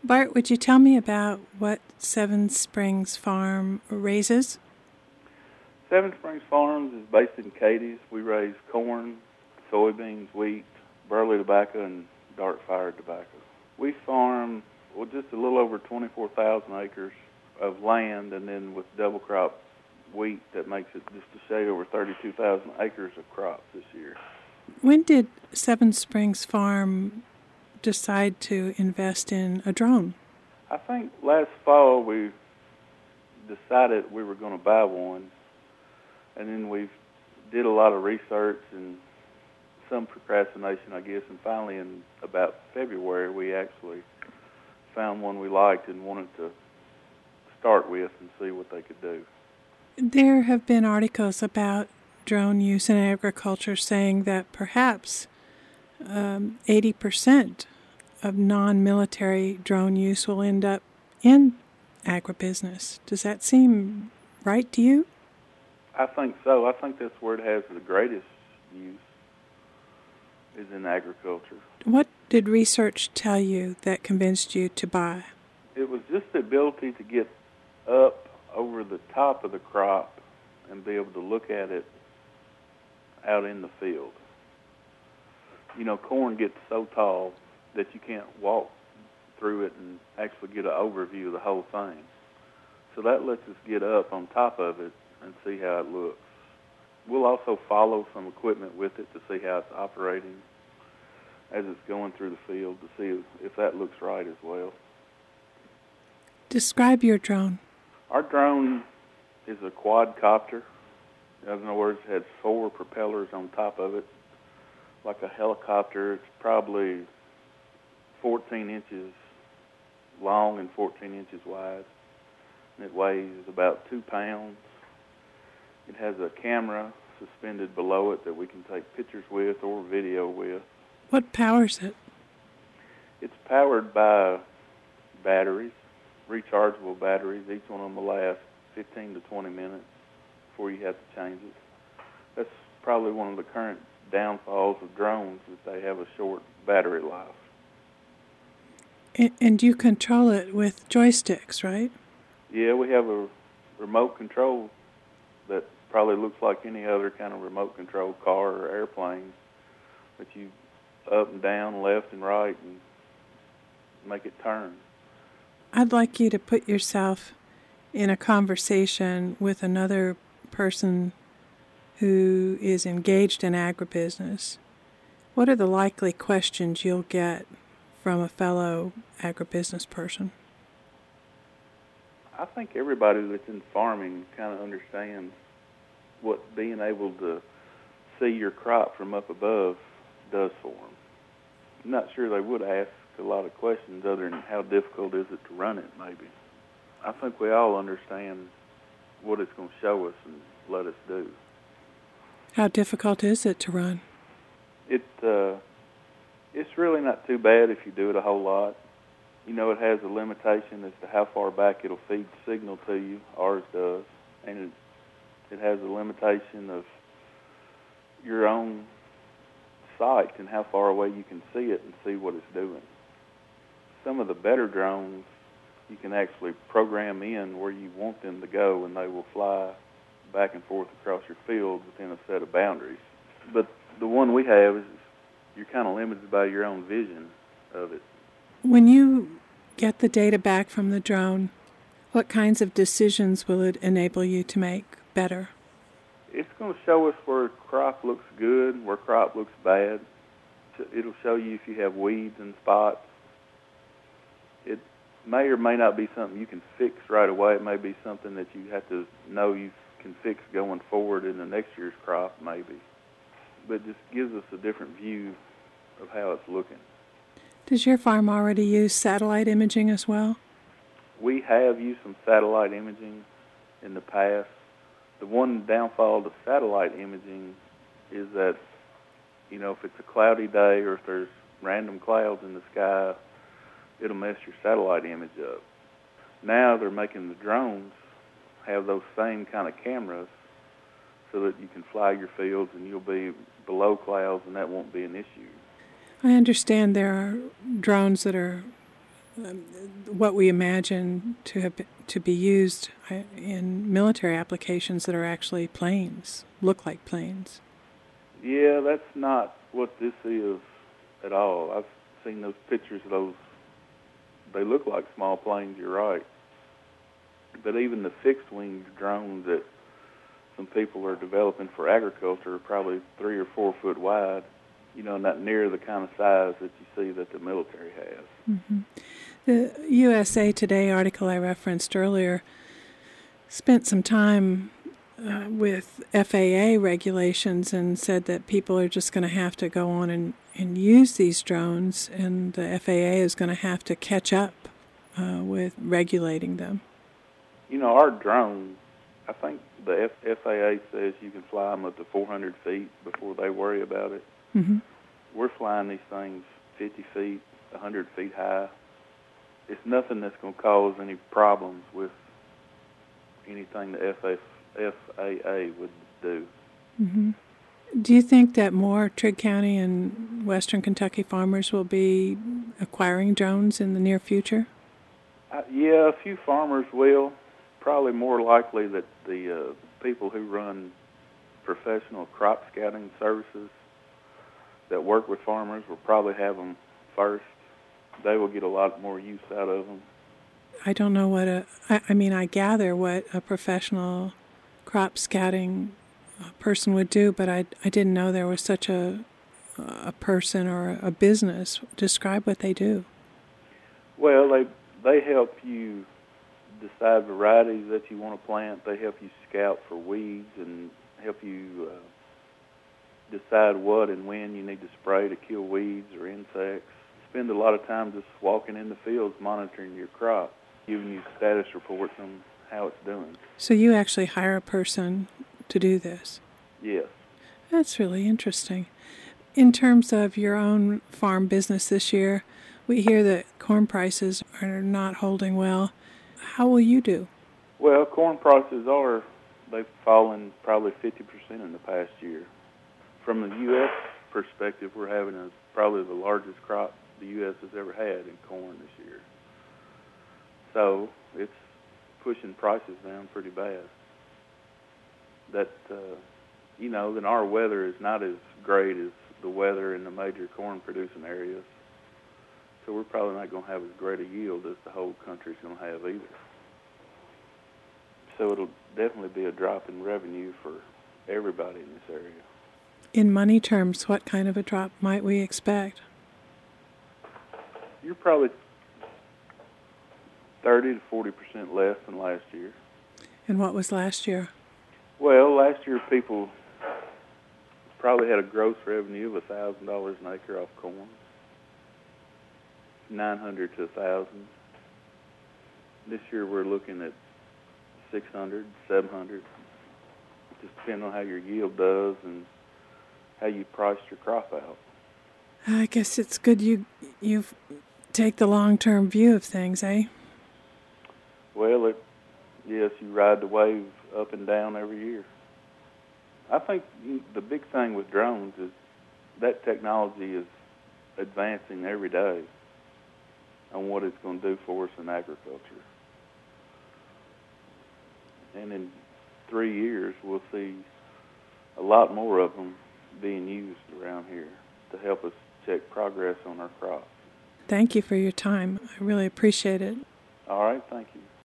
Bart, would you tell me about what Seven Springs Farm raises? Seven Springs Farms is based in Cadiz. We raise corn, soybeans, wheat, burley tobacco, and dark-fired tobacco. We farm, just a little over 24,000 acres of land, and then with double crop wheat, that makes it just a shade over 32,000 acres of crops this year. When did Seven Springs Farm decide to invest in a drone? I think last fall we decided we were going to buy one, and then we did a lot of research and some procrastination, I guess, and finally in about February we actually found one we liked and wanted to start with and see what they could do. There have been articles about drone use in agriculture saying that perhaps 80% of non-military drone use will end up in agribusiness. Does that seem right to you? I think so. I think that's where it has the greatest use, is in agriculture. What did research tell you that convinced you to buy? It was just the ability to get up over the top of the crop and be able to look at it out in the field. You know, corn gets so tall that you can't walk through it and actually get an overview of the whole thing. So that lets us get up on top of it and see how it looks. We'll also follow some equipment with it to see how it's operating as it's going through the field to see if that looks right as well. Describe your drone. Our drone is a quadcopter. In other words, it has 4 propellers on top of it, like a helicopter. It's probably 14 inches long and 14 inches wide, and it weighs about 2 pounds. It has a camera suspended below it that we can take pictures with or video with. What powers it? It's powered by batteries, rechargeable batteries. Each one of them will last 15 to 20 minutes before you have to change it. That's probably one of the current downfalls of drones, that they have a short battery life. And you control it with joysticks, right? Yeah, we have a remote control that probably looks like any other kind of remote control car or airplane, that you up and down, left and right, and make it turn. I'd like you to put yourself in a conversation with another person who is engaged in agribusiness. What are the likely questions you'll get from a fellow agribusiness person? I think everybody that's in farming kind of understands what being able to see your crop from up above does for them. I'm not sure they would ask a lot of questions other than how difficult is it to run it, maybe. I think we all understand what it's going to show us and let us do. How difficult is it to run? It's really not too bad if you do it a whole lot. You know, it has a limitation as to how far back it'll feed signal to you. Ours does. And it has a limitation of your own sight and how far away you can see it and see what it's doing. Some of the better drones, you can actually program in where you want them to go, and they will fly back and forth across your field within a set of boundaries. But the one we have is you're kind of limited by your own vision of it. When you get the data back from the drone, what kinds of decisions will it enable you to make better? It's going to show us where crop looks good, where crop looks bad. It'll show you if you have weeds and spots. It may or may not be something you can fix right away. It may be something that you have to know you can fix going forward in the next year's crop, maybe. But it just gives us a different view of how it's looking. Does your farm already use satellite imaging as well? We have used some satellite imaging in the past. The one downfall to satellite imaging is that, you know, if it's a cloudy day or if there's random clouds in the sky, it'll mess your satellite image up. Now they're making the drones have those same kind of cameras so that you can fly your fields and you'll be below clouds and that won't be an issue. I understand there are drones that are what we imagine to be used in military applications that are actually planes, look like planes. Yeah, that's not what this is at all. I've seen those pictures of those. They look like small planes, you're right. But even the fixed-wing drones that some people are developing for agriculture are probably 3 or 4 foot wide, not near the kind of size that you see that the military has. Mm-hmm. The USA Today article I referenced earlier spent some time with FAA regulations and said that people are just going to have to go on and use these drones, and the FAA is going to have to catch up with regulating them. Our drones, I think the FAA says you can fly them up to 400 feet before they worry about it. Mm-hmm. We're flying these things 50 feet, 100 feet high. It's nothing that's going to cause any problems with anything the FAA would do. Mm-hmm. Do you think that more Trigg County and western Kentucky farmers will be acquiring drones in the near future? Yeah, a few farmers will. Probably more likely that the people who run professional crop scouting services that work with farmers will probably have them first. They will get a lot more use out of them. I don't know what I gather what a professional crop scouting person would do, but I didn't know there was such a person or a business. Describe what they do. Well, they help you decide varieties that you want to plant. They help you scout for weeds and help you decide what and when you need to spray to kill weeds or insects. Spend a lot of time just walking in the fields monitoring your crop, giving you status reports on how it's doing. So you actually hire a person to do this? Yes. That's really interesting. In terms of your own farm business this year, we hear that corn prices are not holding well. How will you do? Well, corn prices they've fallen probably 50% in the past year. From the U.S. perspective, we're having probably the largest crop the U.S. has ever had in corn this year. So it's pushing prices down pretty bad. Then our weather is not as great as the weather in the major corn-producing areas. So we're probably not going to have as great a yield as the whole country's going to have either. So it'll definitely be a drop in revenue for everybody in this area. In money terms, what kind of a drop might we expect? You're probably 30 to 40% less than last year. And what was last year? Well, last year people probably had a gross revenue of $1,000 an acre off corn, $900 to $1,000. This year we're looking at $600, $700. Just depending on how your yield does and how you priced your crop out. I guess it's good you take the long-term view of things, eh? Well, yes, you ride the wave up and down every year. I think the big thing with drones is that technology is advancing every day on what it's going to do for us in agriculture. And in 3 years, we'll see a lot more of them being used around here to help us check progress on our crops. Thank you for your time. I really appreciate it. All right, thank you.